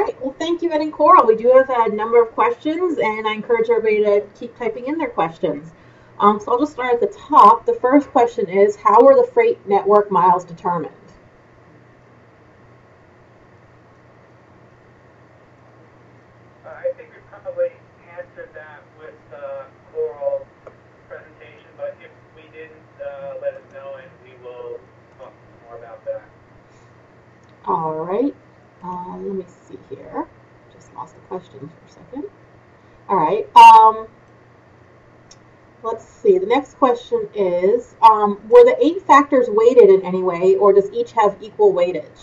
right. Well, thank you, Ed and Coral. We do have a number of questions, and I encourage everybody to keep typing in their questions. So I'll just start at the top. The first question is, how were the freight network miles determined? I think we probably answered that with Coral's presentation, but if we didn't, let us know and we will talk more about that. All right. Let me see here. Just lost the question for a second. All right. Let's see. The next question is, were the 8 factors weighted in any way, or does each have equal weightage?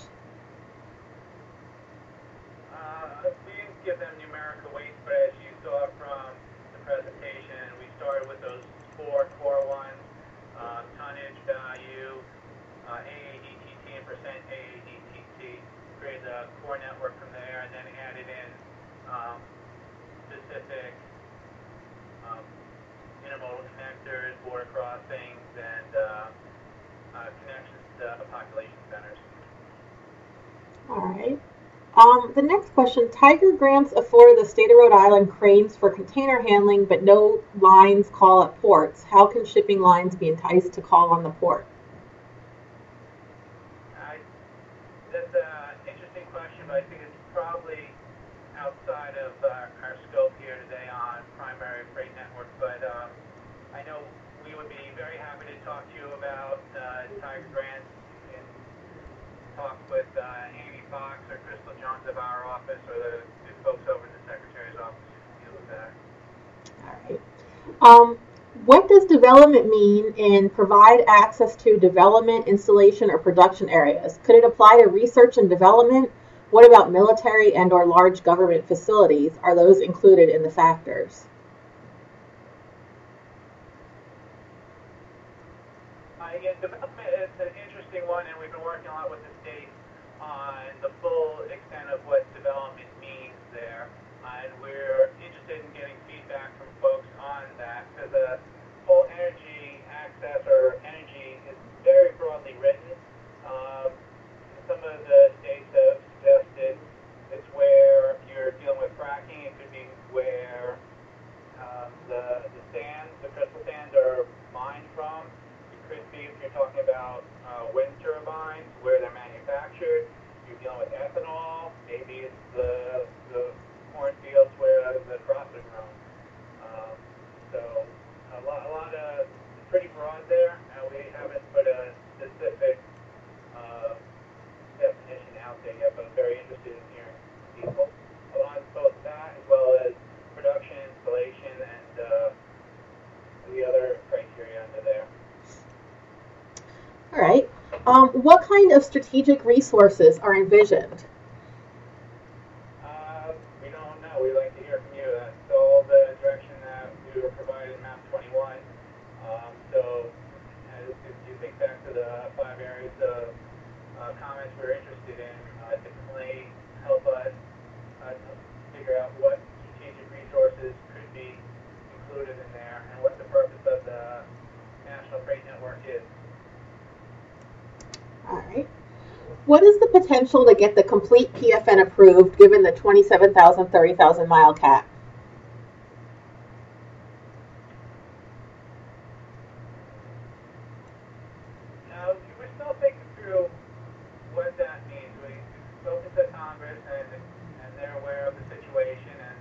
We didn't give them numerical weights, but as you saw from the presentation, we started with those 4 core ones, tonnage, value, AADTT, and percent AADTT. Created the core network from there, and then added in specific um, intermodal connectors, border crossings, and connections to population centers. All right. The next question, Tiger grants afforded the state of Rhode Island cranes for container handling, but no lines call at ports. How can shipping lines be enticed to call on the port? That's an interesting question, but I think it's probably outside of our scope here today on primary freight network. But I know we would be very happy to talk to you about Tiger grants and talk with Amy Fox or Crystal Jones of our office, or the good folks over at the Secretary's office who deal with that. All right. What does development mean in provide access to development, installation, or production areas? Could it apply to research and development? What about military and or large government facilities? Are those included in the factors? Yeah, development is an interesting one, and we've been working a lot with the state on the full extent of what development means there. And we're interested in getting feedback from folks on that, because the whole energy access or energy is very broadly written. Some of the states have suggested it's where you're dealing with fracking. It could be where the sands, the crystal sands, are mined from. It could be if you're talking about wind turbines, where they're manufactured. You're dealing with ethanol. Maybe it's the cornfields where the crops are grown. So a lot of, it's pretty broad there. We haven't put a specific definition out there yet, but I'm very interested in hearing people on both that as well as production, installation, and the other criteria under there. All right. What kind of strategic resources are envisioned? We don't know. We'd like to hear from you. That's all the direction that we were provided in MAP 21. So as you think back to the 5 areas of comments we're interested in, definitely help us figure out what strategic resources could be included in there and what the purpose of the National Freight Network is. All right. What is the potential to get the complete PFN approved given the 27,000, 30,000 mile cap? Now, we're still thinking through what that means. We've spoken to Congress, and they're aware of the situation, and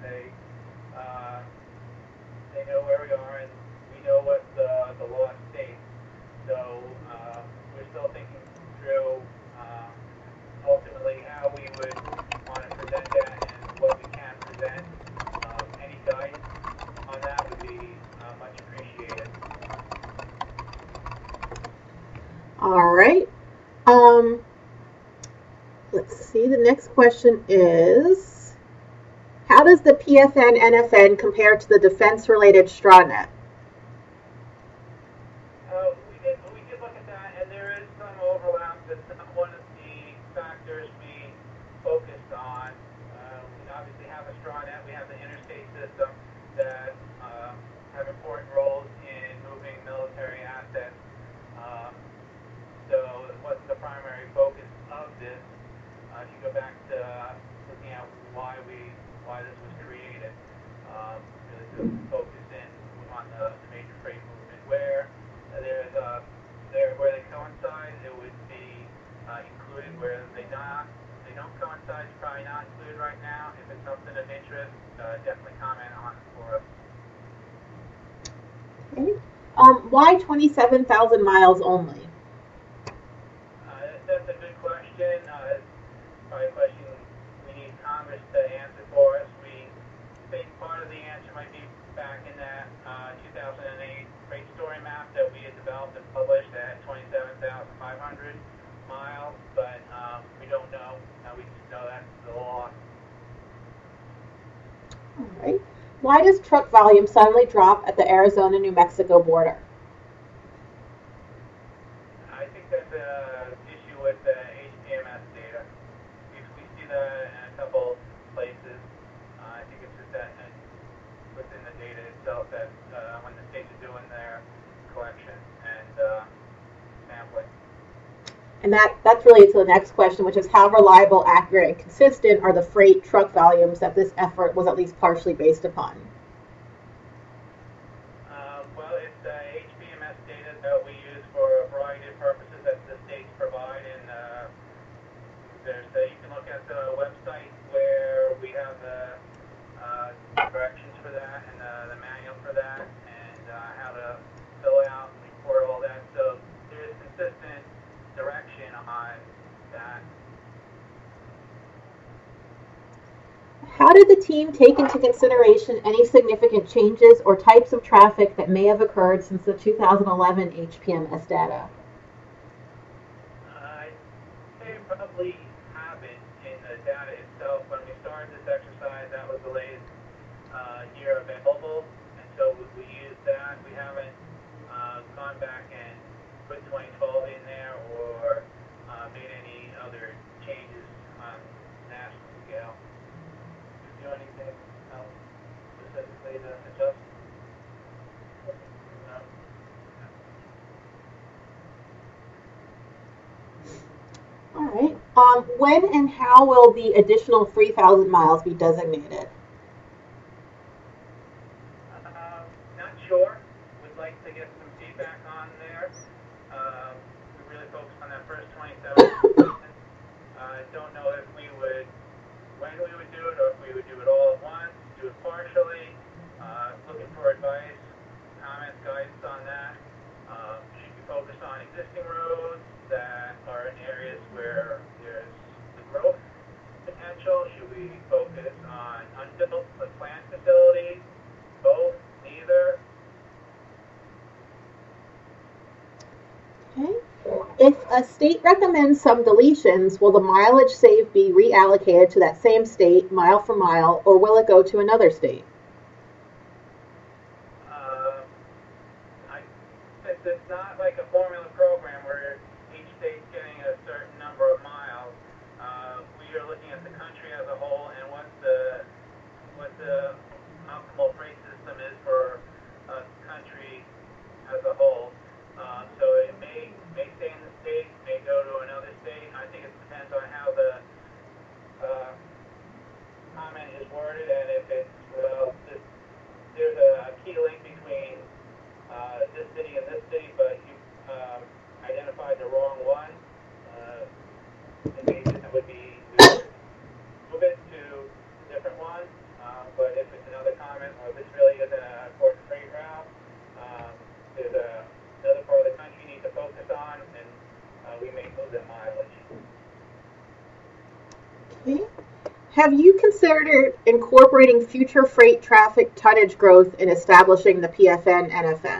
they know where we are, and we know what the law states. So we're still thinking through ultimately how we would want to present that and what we can present. Any guidance on that would be much appreciated. All right. Let's see. The next question is, how does the PFN NFN compare to the defense-related straw net? We did look at that, and there is some overlap. That's not one of the factors we focused on. We obviously have a straw net. We have the interstate system that have important roles in moving military assets. So it wasn't the primary focus of this. If you go back to looking at why probably not include right now. If it's something of interest, definitely comment on it for us. Okay. Why 27,000 miles only? That's a good question. It's probably a question we need Congress to answer for us. We think part of the answer might be back in that 2008 freight story map that we had developed and published at 27,500 miles, but we don't know. We just know that's the law. All right. Why does truck volume suddenly drop at the Arizona-New Mexico border? I think that's an issue with the HPMS data. We see that in a couple places. I think it's just that within the data itself that when the states are doing their collection and sampling. And that's related to the next question, which is how reliable, accurate, and consistent are the freight truck volumes that this effort was at least partially based upon? Well, it's HPMS data that we use for a variety of purposes that the states provide, and you can look at the website where we have the directions for that and the manual for that and how to fill out and report all that. So there's consistent direction on that. How did the team take into consideration any significant changes or types of traffic that may have occurred since the 2011 HPMS data? I say probably haven't in the data itself. When we started this exercise, that was the latest year available, and so we used that. We haven't gone back and put 2012 in there or made any other changes on national scale. Do anything else specifically to adjust? No. All right. When and how will the additional 3,000 miles be designated? Not sure. We'd like to get some feedback on there. We really focused on that first 27. Don't know if we would, when we would do it, or if we would do it all at once, do it partially. Looking for advice, comments, guidance on that. Should we focus on existing roads that are in areas where there's the growth potential? Should we focus on unbuilt plant facilities? Both? Neither? Okay. If a state recommends some deletions, will the mileage saved be reallocated to that same state, mile for mile, or will it go to another state? Since it's not like a formula program where each state's getting a certain number of miles, we are looking at the country as a whole and what the optimal freight system is for a country as a whole. So it may stay in the state, may go to another state. I think it depends on how the comment is worded, and if it's, there's a key link between this city and this city, but you identified the wrong one. Maybe that would be move it to a different one. But if it's another comment, or if this really isn't a important freight route, there's another part of the country you need to focus on, and we may move the mileage. Okay. Have you considered incorporating future freight traffic tonnage growth in establishing the PFN-NFN?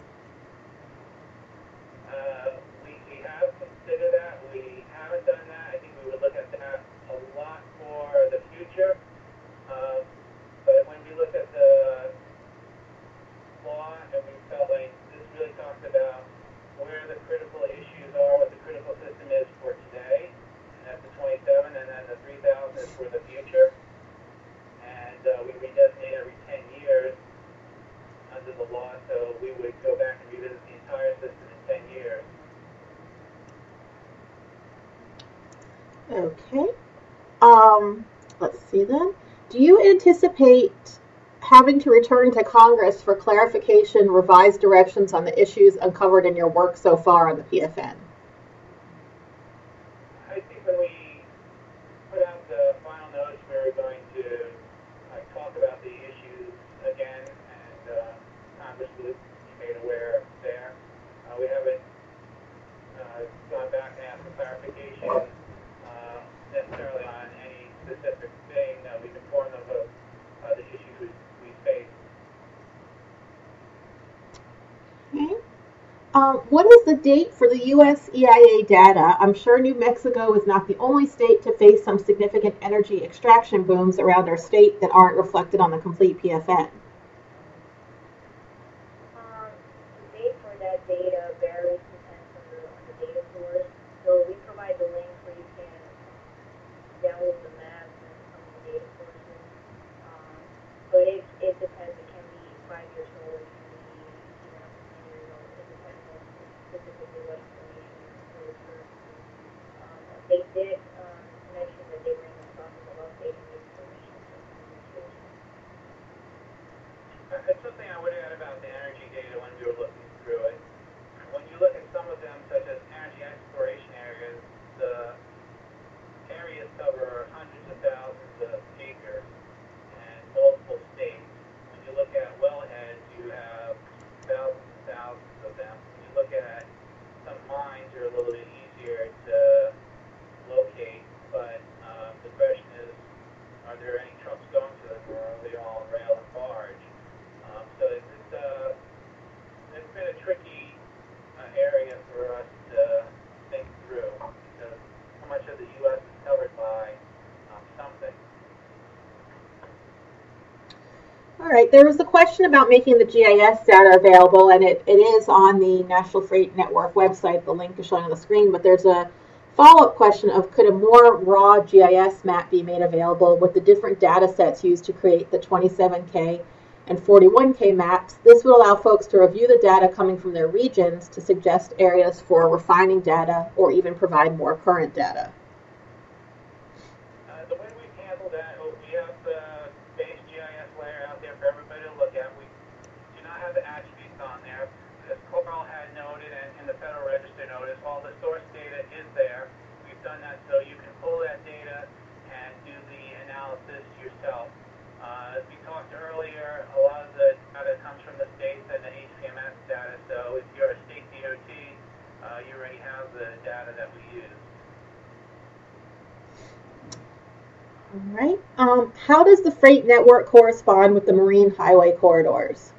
We have considered that. We haven't done that. I think we would look at that a lot for the future. But when we looked at the law, and we felt like this really talked about where the critical issues are, what the critical system is for today, and that's the 27, and then the 3,000 is for the future. And we redesignate every 10 years under the law, so we would go back and revisit the entire system in 10 years. Okay. Let's see then. Do you anticipate having to return to Congress for clarification, revised directions on the issues uncovered in your work so far on the PFN? I think when we put out the final saying we've informed them of the issues we face. Okay. What is the date for the U.S. EIA data? I'm sure New Mexico is not the only state to face some significant energy extraction booms around our state that aren't reflected on the complete PFN. The date for that data varies depends on the data source. So we provide the link where you can download the maps and some of the data sources. But it depends. It can be 5 years old. It can be even up to 10 years old. It depends on specifically what information you're referring to. They did mention that they were in the process of updating the information for communication. It's something I would add about the energy data when we were looking through it. When you look at some of them, such as energy exploration areas, the areas cover hundreds of thousands of acres and multiple states. When you look at wellheads, you have thousands and thousands of them. When you look at some mines, they're a little bit easier to locate, but the question is, are there any trucks going to them, or are they all rail and barge? So it's been a tricky area for us to think through, because how much of the U.S. is covered by something. All right, there was a question about making the GIS data available, and it is on the National Freight Network website. The link is showing on the screen, but there's a follow-up question of could a more raw GIS map be made available with the different data sets used to create the 27K and 41K maps. This would allow folks to review the data coming from their regions to suggest areas for refining data or even provide more current data. The way we've handled that, we have the base GIS layer out there for everybody to look at. We do not have the attributes on there. As Coral had noted and in the Federal Register notice, all the source data is there. We've done that so you can pull that data and do the analysis yourself. As we talked earlier, a lot of the data comes from the states and the HPMS data, so if you're a state DOT, you already have the data that we use. All right. How does the freight network correspond with the marine highway corridors?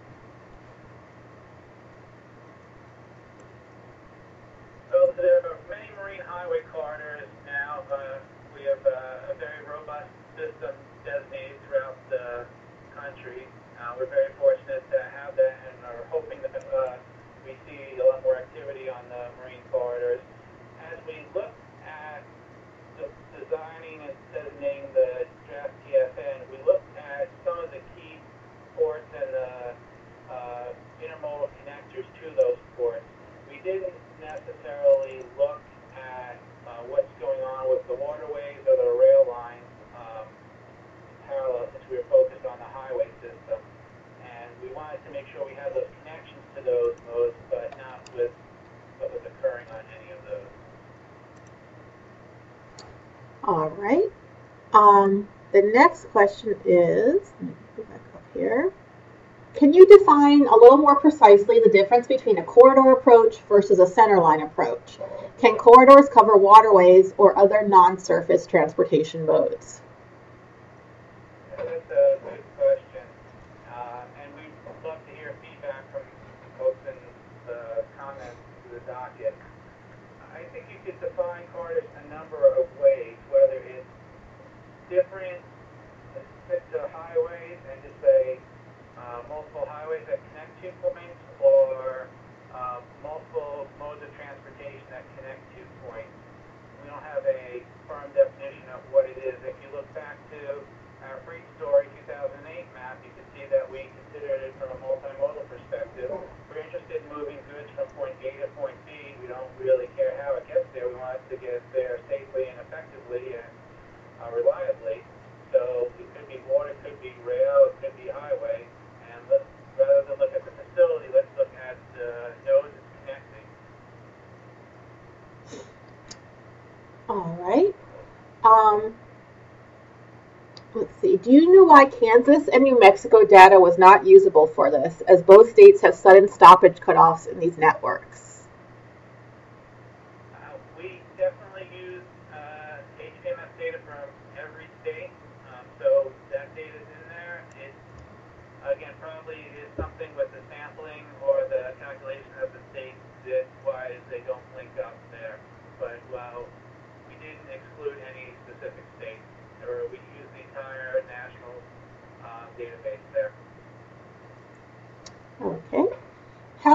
So there are many marine highway corridors now. We have a very robust system designated throughout the country. We're very fortunate to have that and are hoping that we see a lot more activity on the marine corridors. As we look at designing and designating the draft TFN, we looked at some of the key ports and the intermodal connectors to those ports. We didn't necessarily look at what's going on with the waterways or the rail lines parallel, since we were focused on the highway system. And we wanted to make sure we had those connections to those modes, but not with what was occurring on any of those. All right. The next question is, let me go back up here. Can you define a little more precisely the difference between a corridor approach versus a centerline approach? Can corridors cover waterways or other non-surface transportation modes? That's a good question. And we'd love to hear feedback from folks in the comments to the docket. I think you could define corridors a number of ways, whether it's different to highways and just say multiple highways that connect 2 points, or multiple modes of transportation that connect 2 points. We don't have a firm definition of what it is. If you look back to our Freight Story 2008 map, you can see that we considered it from a multimodal perspective. We're interested in moving goods from point A to point B. We don't really care how it gets there. We want it to get there safely and effectively and reliably. So it could be water, it could be rail, it could be highway. And rather than look at the facility, let's look at the nodes it's connecting. All right. Let's see. Do you know why Kansas and New Mexico data was not usable for this, as both states have sudden stoppage cutoffs in these networks? We definitely use HPMS data from every state.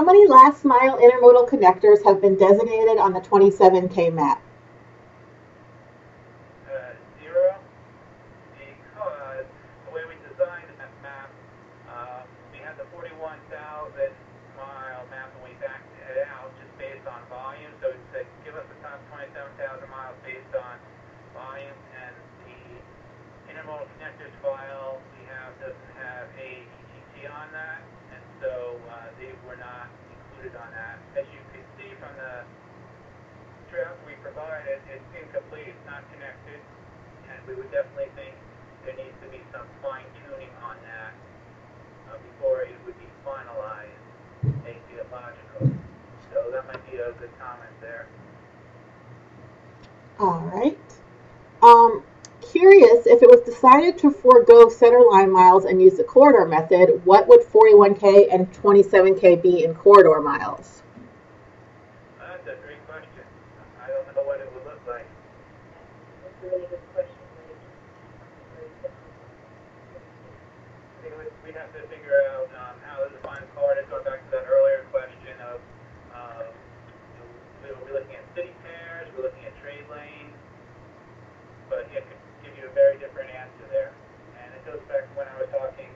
many last mile intermodal connectors have been designated on the 27K map? 0, because the way we designed that map, we had the 41,000 mile map and we backed it out just based on volume. So it said, give us the top 27,000 miles based on volume, and the intermodal connectors file we have doesn't have AATT on that, and so they were not included on that. As you can see from the draft we provided, it's incomplete, it's not connected, and we would definitely think there needs to be some fine tuning on that before it would be finalized, make it logical. So that might be a good comment there. All right. Curious, if it was decided to forego centerline miles and use the corridor method, what would 41K and 27K be in corridor miles? That's a great question. I don't know what it would look like. That's a really good question. I think we'd have to figure out how to define corridors, going back to that earlier question of, we're looking at city pairs, we're looking at trade lanes, but it could give you a very different answer there. And it goes back to when I was talking,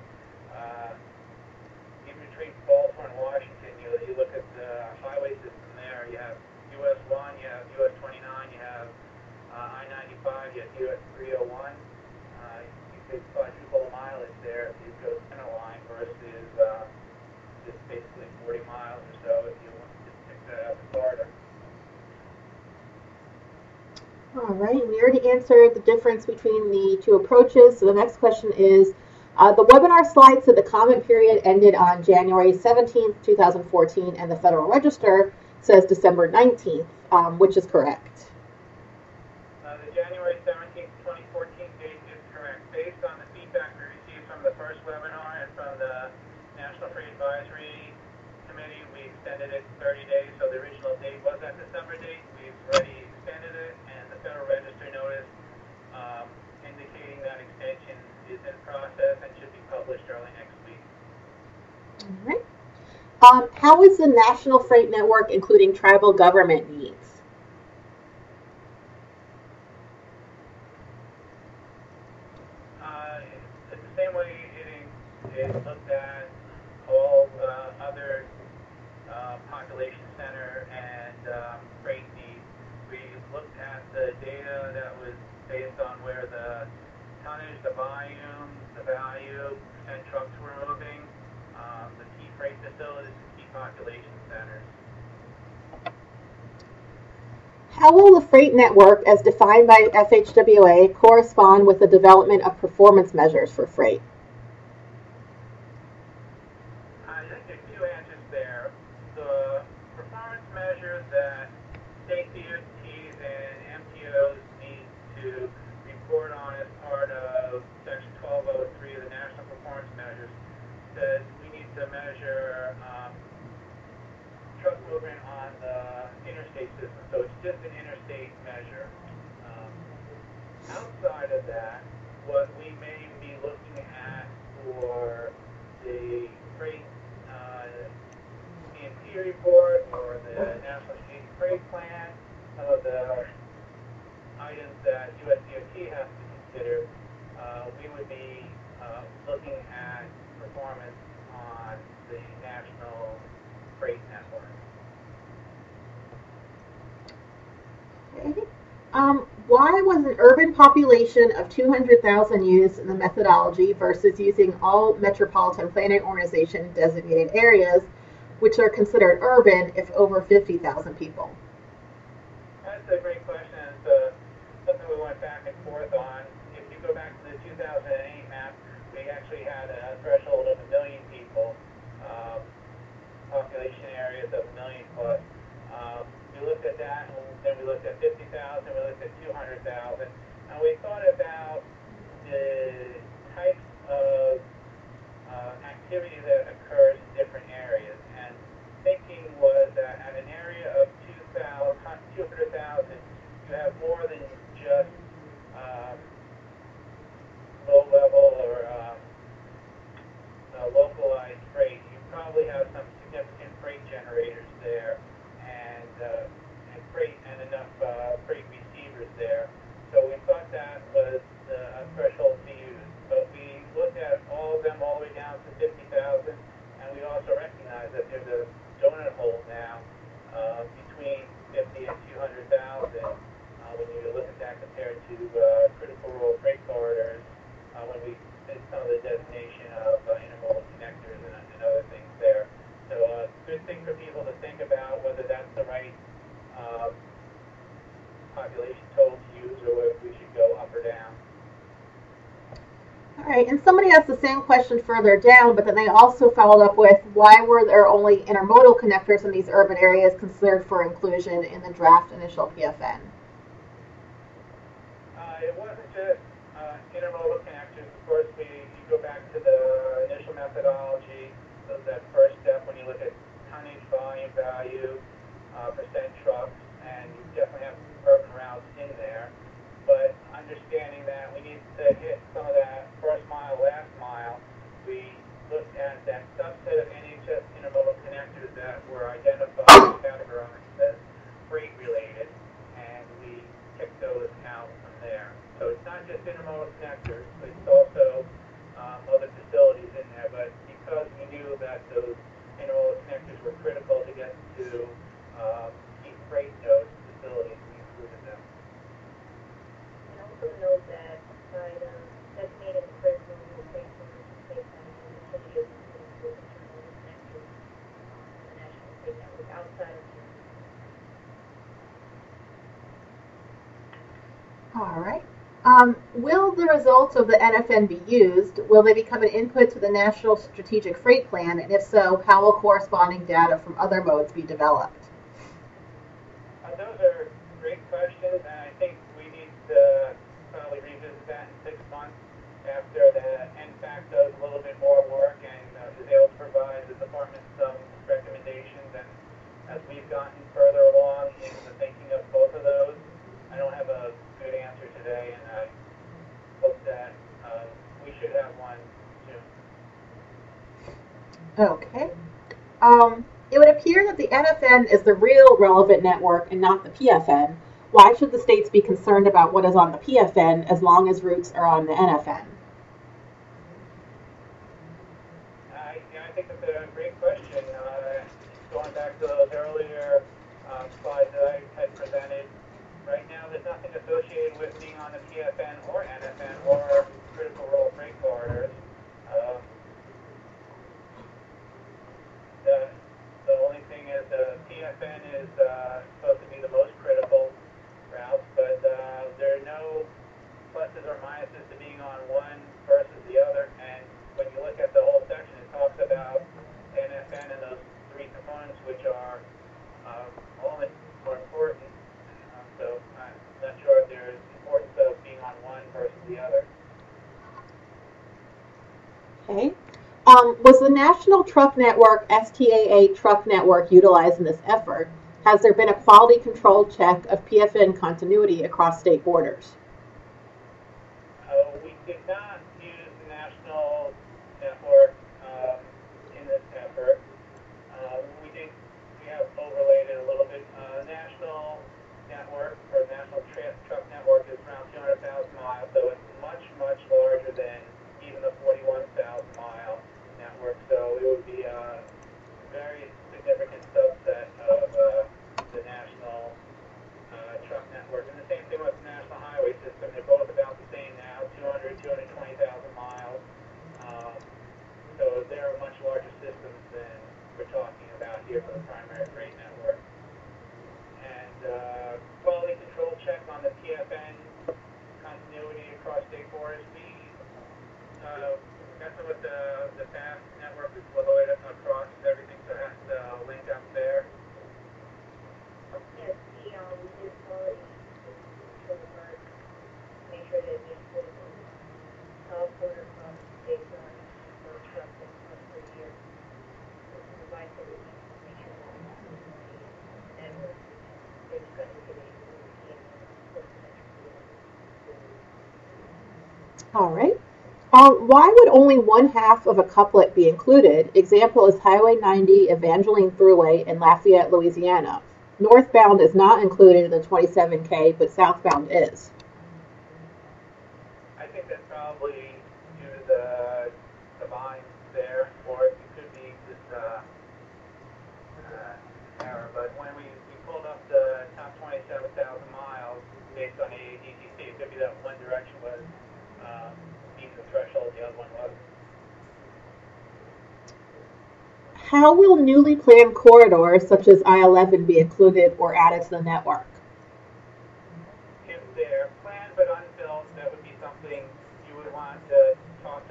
even between Baltimore and Washington, you look at the highway system there, you have US 1, you have US 29, you have I-95, you have US 301. You could quadruple the mileage there if you go center line versus just basically 40 miles or so if you want to pick that up the corridor. All right, we already answered the difference between the two approaches. So the next question is, the webinar slide said the comment period ended on January 17th, 2014, and the Federal Register says December 19th, which is correct. The January 17th, 2014 date is correct. Based on the feedback we received from the first webinar and from the National Freight Advisory Committee, we extended it 30 days. So the original date was that December date. We've already extended it, and the Federal Register notice indicating that extension is in process and should be published early next week. All right. How is the National Freight Network including tribal government needs? It's the same way it looked at all other population center and freight needs. We looked at the data that was based on where the tonnage, the volume, the value, percent trucks were moving, the key freight facilities, and key population centers. How will the freight network, as defined by FHWA, correspond with the development of performance measures for freight? I think there are two answers there. The performance measures that state DOTs and MTOs need to report on as part of Section 1203 of the National Performance Measures says we need to measure truck movement on the interstate system. So it's just an interstate measure. Outside of that, what we may be looking at for the freight CMP report or the National Strategic Freight Plan, some of the items that USDOT has to consider, we would be looking at performance on the National Freight Network. Okay. Why was an urban population of 200,000 used in the methodology versus using all Metropolitan Planning Organization designated areas, which are considered urban if over 50,000 people? That's a great question. It's something we went back and forth on. If you go back to the 2008 map, we actually had a threshold of 1 million people, population areas of 1 million plus. We looked at that, and then we looked at 50,000, we looked at 200,000, and we thought about the types of activity that occurs in different areas. And thinking was that at an area of 200,000, you have more than just low-level or localized freight. You probably have some significant freight generation Okay, and somebody asked the same question further down, but then they also followed up with, why were there only intermodal connectors in these urban areas considered for inclusion in the draft initial PFN? It wasn't just intermodal connectors. Of course, you go back to the initial methodology, so that first step when you look at tonnage, volume, value, percent trucks, and you definitely have urban routes in there. But understanding that we need to hit some of that first mile, last mile, we looked at that subset of NHS intermodal connectors that were identified and categorized as freight related, and we picked those out from there. So it's not just intermodal connectors, but it's also other facilities in there. But because we knew that those intermodal connectors were critical to get to key freight nodes facilities, we included them. And also note that by the designating the critical freight corridors and freight centers, the city is including those intermodal connectors in the national freight network outside of the All right. Will the results of the NFN be used? Will they become an input to the National Strategic Freight Plan? And if so, how will corresponding data from other modes be developed? Those are great questions, and I think we need to probably revisit that in 6 months after the NFAC does a little bit more work and is able to provide the department some recommendations. And as we've gotten further along in the thinking of both of those, I don't have a good answer today, and I hope that we should have one soon. Okay. It would appear that the NFN is the real relevant network and not the PFN. Why should the states be concerned about what is on the PFN as long as routes are on the NFN? I think that's a great question. Going back to those earlier slides that I had presented, right now there's nothing associated with being on the PFN or NFN or critical rural freight corridors. The only thing is the PFN is supposed to be the most critical routes, but there are no pluses or minuses to being on one versus the other. And when you look at the whole section, it talks about NFN and those three components, which are all more important. So I'm not sure if there's importance of being on one versus the other. Okay. Was the National Truck Network, STAA Truck Network, utilized in this effort? Has there been a quality control check of PFN continuity across state borders? We did not use the National Network in this effort. We have overlaid it a little bit. National Network, or National Truck Network, is around 200,000 miles, so it's much, much larger than even the 41,000 mile network. So it would be a very significant subset of the National Truck Network. And the same thing with the National Highway System. They're both about the same now, 220,000 miles. So they're much larger systems than we're talking about here for the primary freight network. And quality control check on the PFN continuity across state borders. We messing with the FAST network is flowing across everything, so it has to link up there. Yes, we did quality control work to make sure that we included cross-border across states on for trucks and trucks per year. So to provide for the needs to make sure that we include the network. There's connectivity with the All right. Why would only one half of a couplet be included? Example is Highway 90 Evangeline Thruway in Lafayette, Louisiana. Northbound is not included in the 27K, but southbound is. I think that's probably due to the volume there, or it could be just error. But when we pulled up the top 27,000 miles based on AADTC, it could be that one direction was meeting the threshold, the other one wasn't. How will newly planned corridors such as I-11 be included or added to the network? If they're planned but unbuilt, that would be something you would want to talk to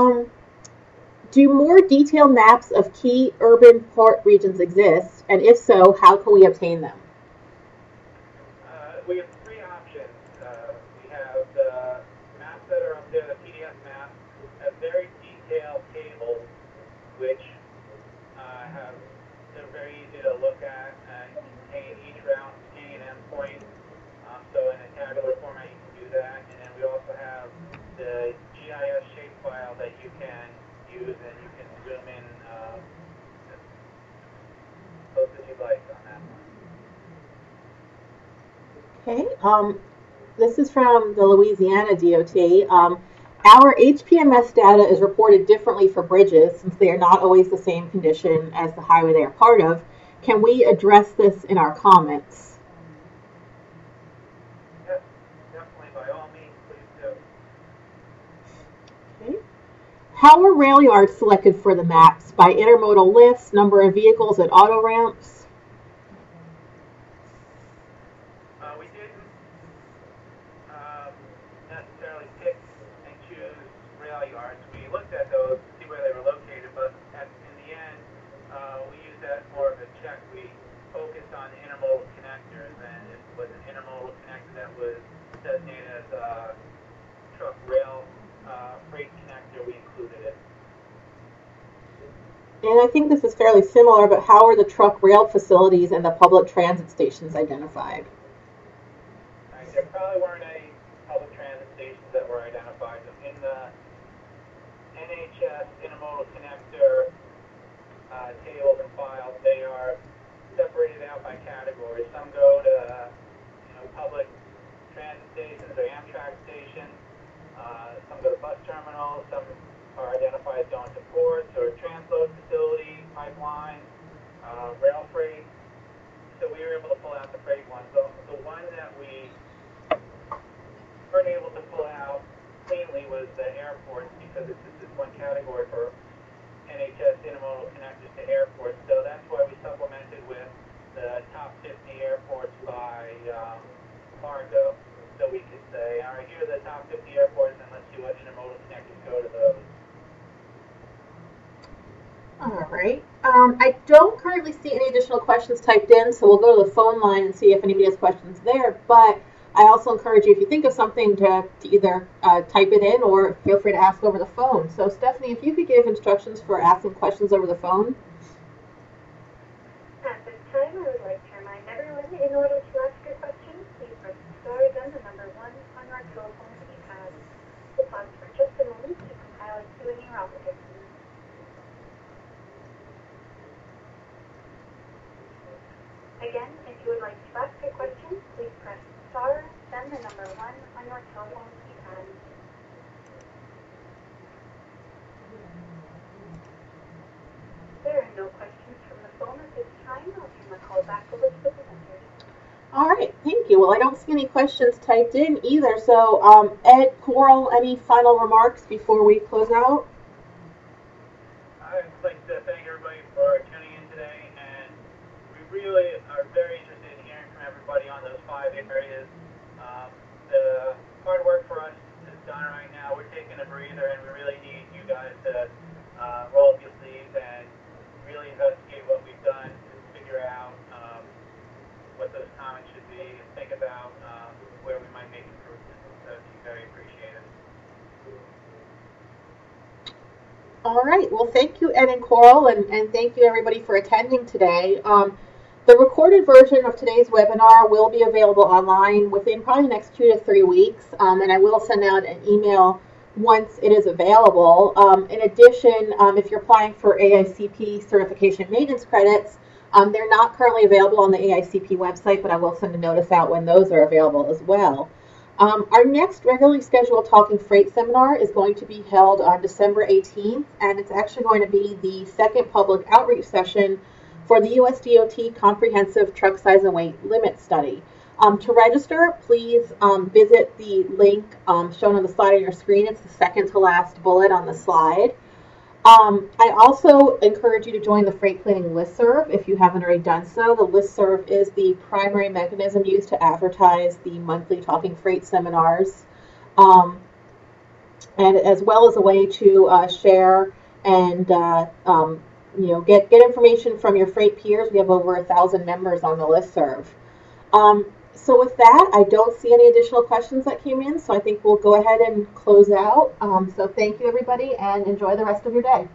Do more detailed maps of key urban port regions exist? And if so, how can we obtain them? We have three options. We have the maps that are up there, the PDF maps, have very detailed tables, which they're very easy to look at and contain each route, contain an endpoint. So in a tabular format, you can do that. And then we also have the GIS shapefile that you can use, and you can zoom in as close as you'd like on that one. Okay. This is from the Louisiana DOT. Our HPMS data is reported differently for bridges since they are not always the same condition as the highway they are part of. Can we address this in our comments? Yes, definitely, by all means, please do. Okay. How are rail yards selected for the maps? By intermodal lifts, number of vehicles at auto ramps? We didn't necessarily pick and choose rail yards. We looked at those to see where they were located, but in the end, we used that as more of a check. We focused on intermodal connectors, and it was an intermodal connector that was designated as a truck rail freight connector. We included it. And I think this is fairly similar, but how are the truck rail facilities and the public transit stations identified? There probably weren't any public transit stations that were identified. In the NHS intermodal connector tables and files, they are separated out by categories. Some go to public transit stations or Amtrak stations. Some go to bus terminals. Some are identified as going to ports or transload facilities, pipelines, rail freight. So we were able to pull out the freight ones. The one that we weren't able to pull out cleanly was the airports, because this is one category for NHS intermodal connectors to airports. So that's why we supplemented with the top 50 airports by cargo. So we could say, all right, here are the top 50 airports, and let's see what intermodal connectors go to those. All right. I don't currently see any additional questions typed in, so we'll go to the phone line and see if anybody has questions there. But I also encourage you, if you think of something, to either type it in or feel free to ask over the phone. So Stephanie, if you could give instructions for asking questions over the phone. At this time, I would like to remind everyone, in order to ask a question, please press star then the number 1 on your telephone keypad. We'll pause for just a moment to compile a Q&A roster. Again, if you would like to ask a question, please press star, then the number 1 on your telephone keypad. There are no questions from the phone at this time. I'll turn the call back over to the presenters. All right, thank you. Well, I don't see any questions typed in either. So, Ed, Coral, any final remarks before we close out? I'd like to thank everybody for tuning in today, and we really are very interested in hearing from everybody on those 5 areas. The hard work for us is done right now. We're taking a breather, and we really need you guys to roll up your sleeves and really investigate what we've done to figure out what those comments should be, and think about where we might make improvements. So it'd be very appreciated. All right. Well, thank you, Ed and Coral, and thank you, everybody, for attending today. The recorded version of today's webinar will be available online within probably the next 2 to 3 weeks, and I will send out an email once it is available. In addition, if you're applying for AICP certification maintenance credits, they're not currently available on the AICP website, but I will send a notice out when those are available as well. Our next regularly scheduled Talking Freight seminar is going to be held on December 18th, and it's actually going to be the second public outreach session for the USDOT Comprehensive Truck Size and Weight Limit Study. To register, please visit the link shown on the slide on your screen. It's the second to last bullet on the slide. I also encourage you to join the Freight Planning Listserv if you haven't already done so. The Listserv is the primary mechanism used to advertise the monthly Talking Freight seminars. and as well as a way to share and get information from your freight peers. We have over 1,000 members on the listserv. So with that, I don't see any additional questions that came in, so I think we'll go ahead and close out. So thank you, everybody, and enjoy the rest of your day.